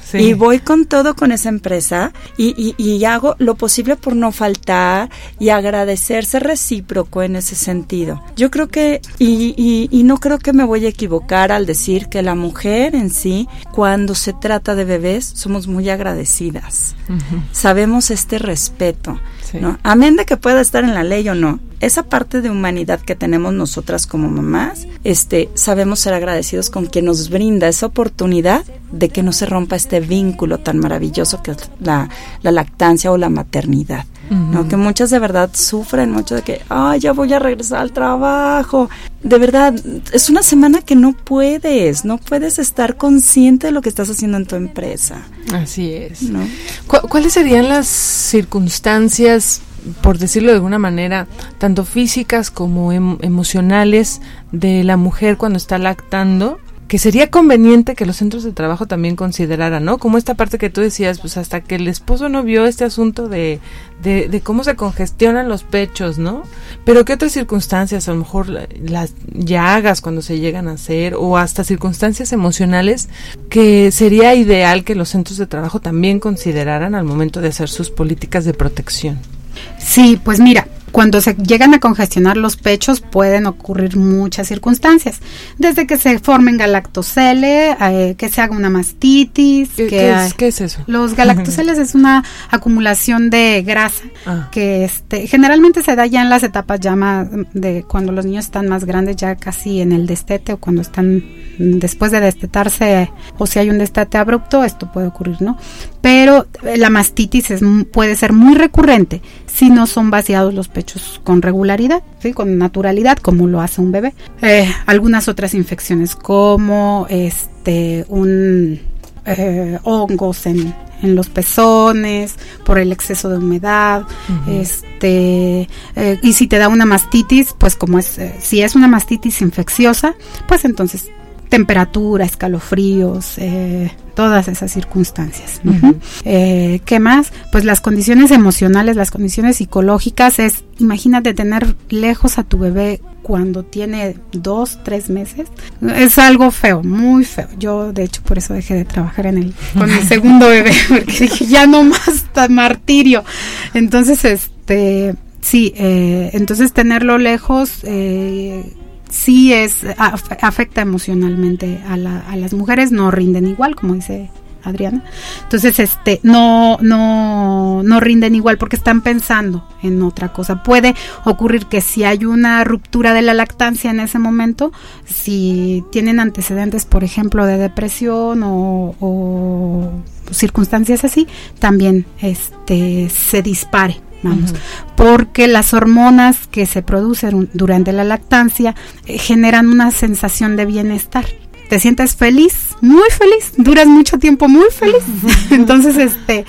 Sí. Y voy con todo con esa empresa y, y, y hago lo posible por no faltar y agradecerse recíproco en ese sentido. Yo creo que, y, y, y no creo que me voy a equivocar al decir que la mujer en sí, cuando se trata de bebés, somos muy agradecidas. Uh-huh. Sabemos este respeto, sí. ¿no? Amén de que pueda estar en la ley o no. Esa parte de humanidad que tenemos nosotras como mamás, este, sabemos ser agradecidos con quien nos brinda esa oportunidad de que no se rompa este vínculo tan maravilloso que es la, la lactancia o la maternidad. Uh-huh. ¿no? Que muchas de verdad sufren mucho de que, ay, ya voy a regresar al trabajo. De verdad, es una semana que no puedes, no puedes estar consciente de lo que estás haciendo en tu empresa. Así es. ¿No? ¿Cu- ¿Cuáles serían las circunstancias, por decirlo de alguna manera, tanto físicas como em- emocionales de la mujer cuando está lactando, que sería conveniente que los centros de trabajo también consideraran, ¿no? Como esta parte que tú decías, pues hasta que el esposo no vio este asunto de, de, de cómo se congestionan los pechos, ¿no? Pero ¿qué otras circunstancias? A lo mejor las llagas cuando se llegan a hacer, o hasta circunstancias emocionales que sería ideal que los centros de trabajo también consideraran al momento de hacer sus políticas de protección. Sí, pues mira, cuando se llegan a congestionar los pechos pueden ocurrir muchas circunstancias, desde que se formen galactoceles, eh, que se haga una mastitis. ¿Qué, que ¿qué, hay, es, ¿Qué es eso? Los galactoceles es una acumulación de grasa ah. que este generalmente se da ya en las etapas ya más de cuando los niños están más grandes, ya casi en el destete o cuando están después de destetarse, o si hay un destete abrupto, esto puede ocurrir, ¿no? Pero la mastitis es, puede ser muy recurrente si no son vaciados los pechos con regularidad, ¿sí? Con naturalidad, como lo hace un bebé. Eh, algunas otras infecciones como este un eh, hongos en, en los pezones por el exceso de humedad, uh-huh. este eh, y si te da una mastitis, pues como es eh, si es una mastitis infecciosa, pues entonces temperatura, escalofríos, eh, todas esas circunstancias. Uh-huh. Uh-huh. Eh, ¿Qué más? Pues las condiciones emocionales, las condiciones psicológicas es, imagínate tener lejos a tu bebé cuando tiene dos, tres meses. Es algo feo, muy feo. Yo, de hecho, por eso dejé de trabajar en el, con mi segundo bebé, porque dije, ya no más, martirio. Entonces, este, sí, eh, entonces tenerlo lejos, eh, sí es af- afecta emocionalmente a, la, a las mujeres, no rinden igual, como dice Adriana. Entonces, este, no, no, no rinden igual porque están pensando en otra cosa. Puede ocurrir que si hay una ruptura de la lactancia en ese momento, si tienen antecedentes, por ejemplo, de depresión o, o circunstancias así, también, este, se dispare. Vamos, uh-huh. porque las hormonas que se producen durante la lactancia eh, generan una sensación de bienestar. Te sientes feliz, muy feliz, duras mucho tiempo muy feliz. entonces, este,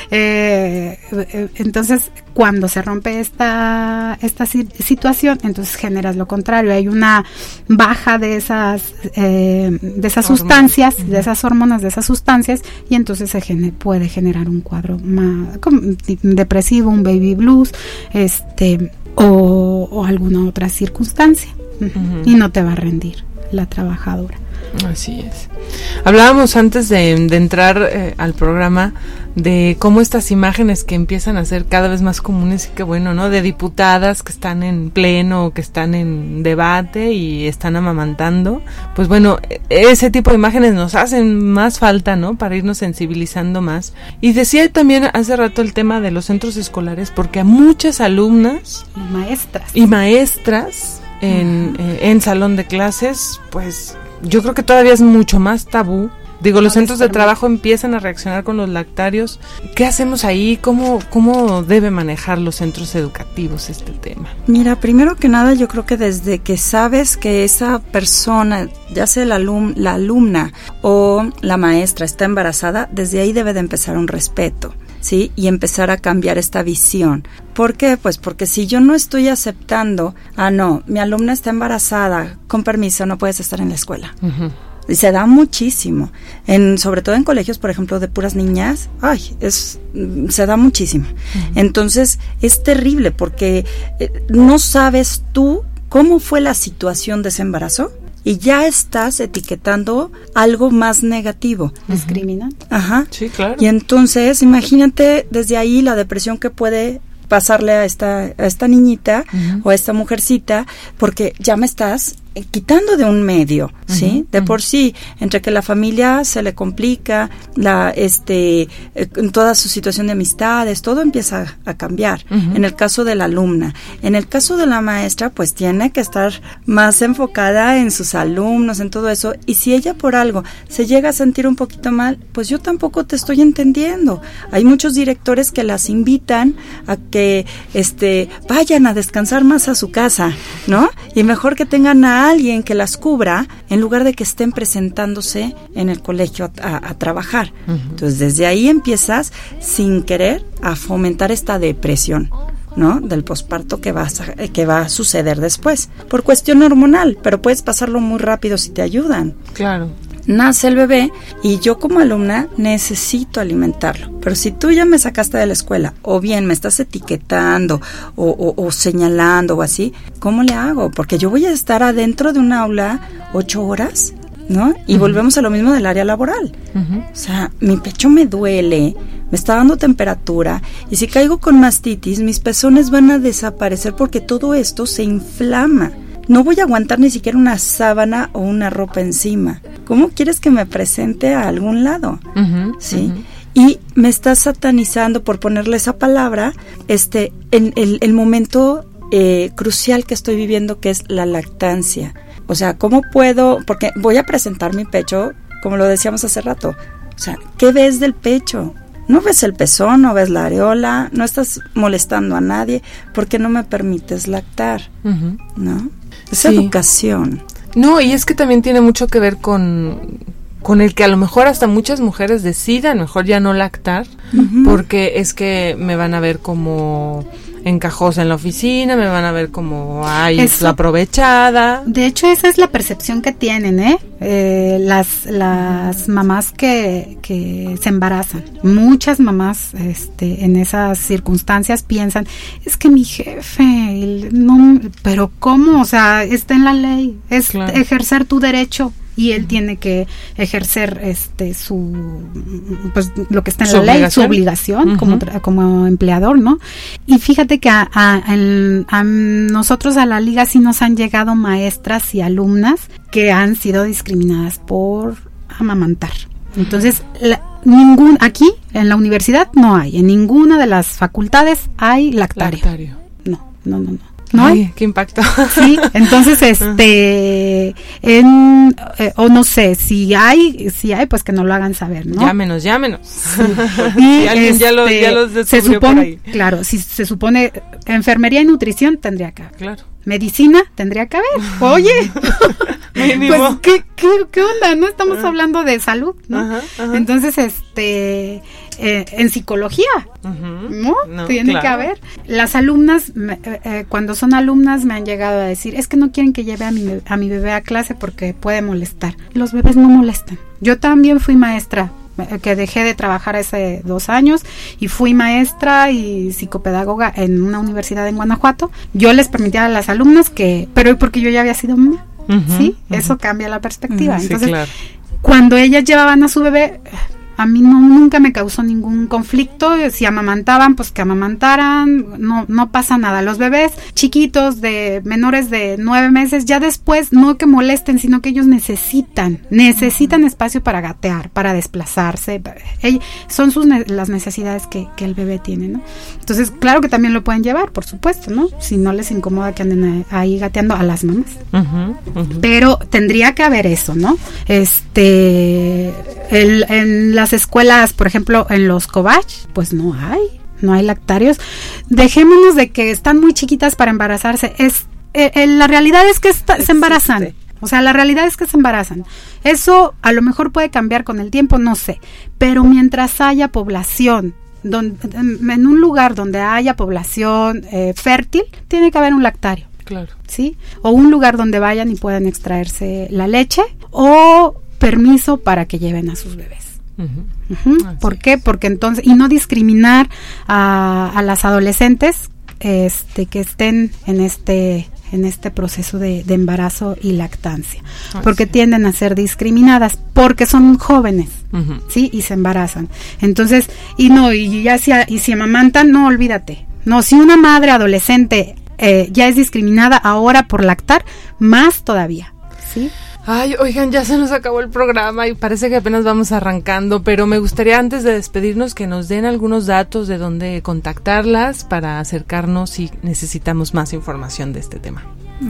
eh, eh, entonces cuando se rompe esta esta situación, entonces generas lo contrario. Hay una baja de esas eh, de esas hormonas. sustancias, uh-huh. de esas hormonas, de esas sustancias, y entonces se gener, puede generar un cuadro más como, depresivo, un baby blues, este, o, o alguna otra circunstancia, uh-huh. y no te va a rendir la trabajadora. Así es. Hablábamos antes de, de entrar eh, al programa de cómo estas imágenes que empiezan a ser cada vez más comunes y que bueno, ¿no? De diputadas que están en pleno, que están en debate y están amamantando. Pues bueno, ese tipo de imágenes nos hacen más falta, ¿no? Para irnos sensibilizando más. Y decía también hace rato el tema de los centros escolares, porque a muchas alumnas y maestras y maestras en, uh-huh. eh, en salón de clases, pues yo creo que todavía es mucho más tabú. Digo, los centros de trabajo empiezan a reaccionar con los lactarios. ¿Qué hacemos ahí? ¿Cómo, cómo debe manejar los centros educativos este tema? Mira, primero que nada, yo creo que desde que sabes que esa persona, ya sea la, alum- la alumna o la maestra, está embarazada, desde ahí debe de empezar un respeto, ¿sí? Y empezar a cambiar esta visión. ¿Por qué? Pues porque si yo no estoy aceptando, ah, no, mi alumna está embarazada, con permiso, no puedes estar en la escuela. Uh-huh. Y se da muchísimo, en, sobre todo en colegios, por ejemplo, de puras niñas, ay, es, se da muchísimo. Uh-huh. Entonces, es terrible porque eh, no sabes tú cómo fue la situación de ese embarazo y ya estás etiquetando algo más negativo. Discriminando. Ajá. Sí, claro. Y entonces, imagínate desde ahí la depresión que puede pasarle a esta, a esta niñita uh-huh. o a esta mujercita, porque ya me estás quitando de un medio, ¿sí? Uh-huh, de uh-huh. por sí, entre que la familia se le complica, la este eh, toda su situación de amistades, todo empieza a, a cambiar. Uh-huh. En el caso de la alumna, en el caso de la maestra, pues tiene que estar más enfocada en sus alumnos, en todo eso, y si ella por algo se llega a sentir un poquito mal, pues yo tampoco te estoy entendiendo. Hay muchos directores que las invitan a que este vayan a descansar más a su casa, ¿no? Y mejor que tengan a alguien que las cubra en lugar de que estén presentándose en el colegio a, a, a trabajar. Uh-huh. Entonces desde ahí empiezas sin querer a fomentar esta depresión, ¿no? Del posparto que va a, que va a suceder después por cuestión hormonal, pero puedes pasarlo muy rápido si te ayudan. Claro. Nace el bebé y yo como alumna necesito alimentarlo. Pero si tú ya me sacaste de la escuela o bien me estás etiquetando o, o, o señalando o así, ¿cómo le hago? Porque yo voy a estar adentro de un aula ocho horas, ¿no? Y uh-huh. volvemos a lo mismo del área laboral. Uh-huh. O sea, mi pecho me duele, me está dando temperatura y si caigo con mastitis, mis pezones van a desaparecer porque todo esto se inflama. No voy a aguantar ni siquiera una sábana o una ropa encima. ¿Cómo quieres que me presente a algún lado? Uh-huh, ¿sí? Uh-huh. Y me estás satanizando por ponerle esa palabra, este, en el, el momento eh, crucial que estoy viviendo, que es la lactancia. O sea, ¿cómo puedo? Porque voy a presentar mi pecho, como lo decíamos hace rato. O sea, ¿qué ves del pecho? No ves el pezón, no ves la areola, no estás molestando a nadie, ¿por qué no me permites lactar? Uh-huh. ¿No? Es sí. educación. No, y es que también tiene mucho que ver con, con el que a lo mejor hasta muchas mujeres decidan mejor ya no lactar, uh-huh. porque es que me van a ver como encajosa en la oficina, me van a ver como, ay, es la aprovechada. De hecho, esa es la percepción que tienen, ¿eh? eh las las mamás que, que se embarazan. Muchas mamás este, en esas circunstancias piensan, es que mi jefe, no, pero ¿cómo? O sea, está en la ley, es claro. ejercer tu derecho. Y él tiene que ejercer este su pues lo que está en la ley, su obligación uh-huh. como como empleador, ¿no? Y fíjate que a, a, a, a nosotros a la liga sí nos han llegado maestras y alumnas que han sido discriminadas por amamantar. Entonces, la, ningún aquí en la universidad no hay, en ninguna de las facultades hay lactario. lactario. No, no, no, no. ¿No? Ay, qué impacto. Sí, entonces este en eh, o no sé, si hay, si hay pues que nos lo hagan saber, ¿no? Llámenos, llámenos. Sí. Y si alguien este, ya los ya los descubrió se supone, por ahí. Claro, si se supone enfermería y nutrición tendría que haber. Claro. Medicina tendría que haber. Oye, pues ¿qué, qué, qué onda, ¿no? Estamos uh-huh. hablando de salud, ¿no? Uh-huh, uh-huh. Entonces, este, eh, en psicología, uh-huh. ¿no? no Tiene claro. que haber. Las alumnas, me, eh, cuando son alumnas, me han llegado a decir, es que no quieren que lleve a mi, a mi bebé a clase porque puede molestar. Los bebés no molestan. Yo también fui maestra, que dejé de trabajar hace dos años y fui maestra y psicopedagoga en una universidad en Guanajuato. Yo les permitía a las alumnas que, pero porque yo ya había sido mamá, uh-huh, ¿sí? Uh-huh. Eso cambia la perspectiva. Uh-huh, Entonces, sí, claro. cuando ellas llevaban a su bebé, a mí no, nunca me causó ningún conflicto. Si amamantaban, pues que amamantaran, no, no pasa nada. Los bebés chiquitos de menores de nueve meses, ya después no que molesten, sino que ellos necesitan, necesitan espacio para gatear, para desplazarse. Ellos, son sus las necesidades que, que el bebé tiene, ¿no? Entonces, claro que también lo pueden llevar, por supuesto, ¿no? Si no les incomoda que anden ahí gateando a las mamás. Uh-huh, uh-huh. Pero tendría que haber eso, ¿no? Este, el, en la las escuelas, por ejemplo, en los Covach, pues no hay, no hay lactarios. Dejémonos de que están muy chiquitas para embarazarse. Es eh, eh, la realidad es que está, se embarazan. O sea, la realidad es que se embarazan. Eso a lo mejor puede cambiar con el tiempo, no sé. Pero mientras haya población, donde, en un lugar donde haya población eh, fértil, tiene que haber un lactario. Claro. ¿Sí? O un lugar donde vayan y puedan extraerse la leche, o permiso para que lleven a sus bebés. Uh-huh. Uh-huh. ¿Por qué? Porque entonces, y no discriminar a, a las adolescentes este que estén en este en este proceso de, de embarazo y lactancia, Ay, porque sí. tienden a ser discriminadas porque son jóvenes, Uh-huh. sí, y se embarazan. Entonces, y no, y ya si, y si amamantan, no, olvídate. No, si una madre adolescente eh, ya es discriminada ahora por lactar, más todavía, ¿sí? Ay, oigan, ya se nos acabó el programa y parece que apenas vamos arrancando, pero me gustaría antes de despedirnos que nos den algunos datos de dónde contactarlas para acercarnos si necesitamos más información de este tema.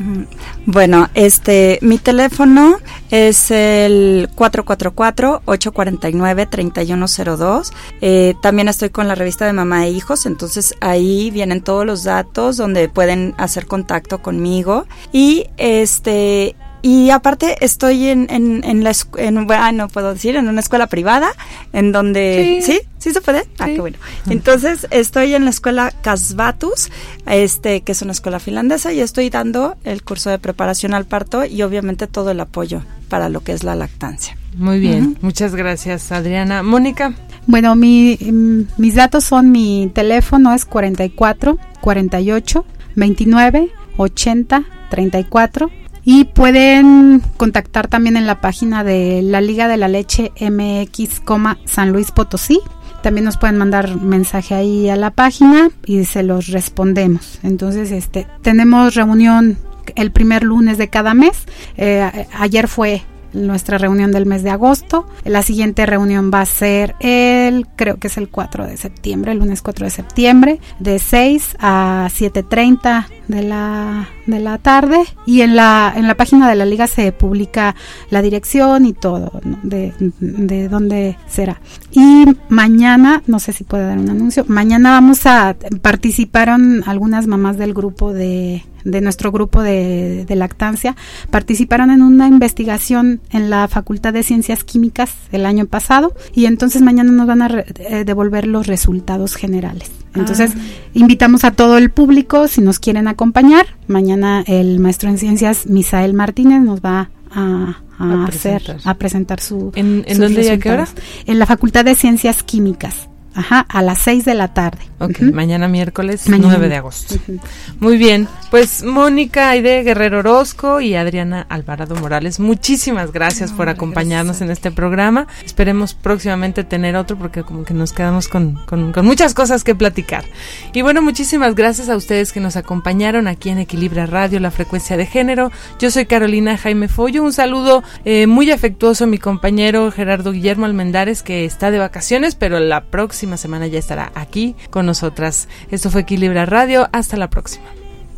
Bueno, este, mi teléfono es el cuatro cuatro cuatro, ocho cuatro nueve, tres uno cero dos. Eh, también estoy con la revista de Mamá e Hijos, entonces ahí vienen todos los datos donde pueden hacer contacto conmigo. Y este... Y aparte estoy en, en, en la en, ah, no puedo decir, en una escuela privada, en donde... ¿Sí? ¿Sí, ¿Sí se puede? Ah, sí. qué bueno. Entonces estoy en la escuela Kasvatus, este, que es una escuela finlandesa, y estoy dando el curso de preparación al parto y obviamente todo el apoyo para lo que es la lactancia. Muy bien, Uh-huh. muchas gracias, Adriana. Mónica. Bueno, mi, mm, mis datos son, mi teléfono es cuarenta y cuatro, cuarenta y ocho, veintinueve, ochenta, treinta y cuatro. Y pueden contactar también en la página de la Liga de la Leche M X, San Luis Potosí. También nos pueden mandar mensaje ahí a la página y se los respondemos. Entonces, este, tenemos reunión el primer lunes de cada mes. Eh, ayer fue nuestra reunión del mes de agosto. La siguiente reunión va a ser el, creo que es el cuatro de septiembre, el lunes cuatro de septiembre, de seis a siete treinta de la de la tarde, y en la en la página de la liga se publica la dirección y todo, ¿no? de, de dónde será. Y mañana, no sé si puedo dar un anuncio, mañana vamos a, participaron algunas mamás del grupo de de nuestro grupo de, de lactancia, participaron en una investigación en la Facultad de Ciencias Químicas el año pasado, y entonces mañana nos van a re, eh, devolver los resultados generales. Entonces, ah. invitamos a todo el público, si nos quieren acompañar. Mañana el maestro en ciencias, Misael Martínez, nos va a, a, a hacer, presentar. a presentar su ¿En, en dónde y a qué hora? En la Facultad de Ciencias Químicas. Ajá, a las seis de la tarde. Ok, uh-huh. Mañana miércoles mañana. nueve de agosto. Uh-huh. Muy bien, pues Mónica Aide Guerrero Orozco y Adriana Alvarado Morales, muchísimas gracias no, por acompañarnos gracias. en este programa. Esperemos próximamente tener otro, porque como que nos quedamos con, con, con muchas cosas que platicar. Y bueno, muchísimas gracias a ustedes que nos acompañaron aquí en Equilibra Radio, la frecuencia de género. Yo soy Carolina Jaime Follo. Un saludo eh, muy afectuoso a mi compañero Gerardo Guillermo Almendares, que está de vacaciones, pero la próxima semana ya estará aquí con nosotras. Esto fue Equilibra Radio. Hasta la próxima.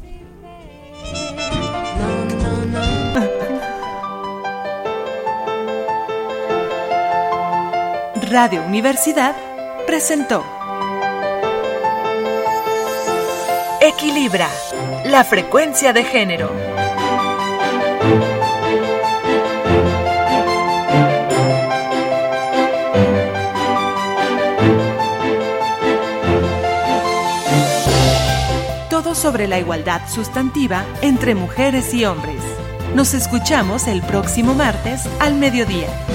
Radio Universidad presentó Equilibra, la frecuencia de género. Todo sobre la igualdad sustantiva entre mujeres y hombres. Nos escuchamos el próximo martes al mediodía.